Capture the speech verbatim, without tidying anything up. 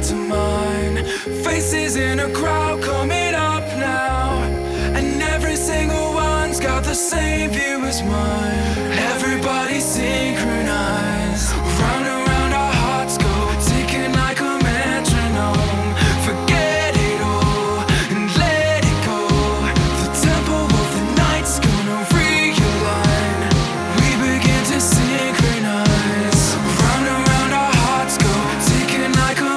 to mine. Faces in a crowd coming up now, and every single one's got the same view as mine. Everybody synchronized, run away.